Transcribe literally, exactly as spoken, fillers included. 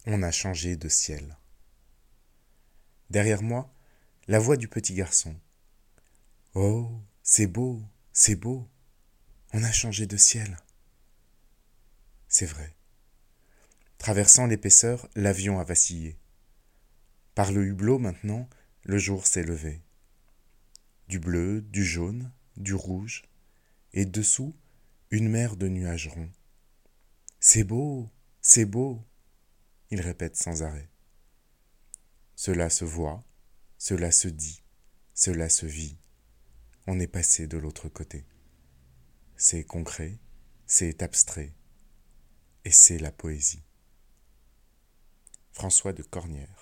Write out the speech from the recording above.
On a changé de ciel. Derrière moi, la voix du petit garçon. Oh, c'est beau, c'est beau. On a changé de ciel. C'est vrai. Traversant l'épaisseur, l'avion a vacillé. Par le hublot maintenant, le jour s'est levé. Du bleu, du jaune, du rouge, et dessous, une mer de nuages ronds. C'est beau, c'est beau, il répète sans arrêt. Cela se voit, cela se dit, cela se vit. On est passé de l'autre côté. C'est concret, c'est abstrait, et c'est la poésie. François de Cornières.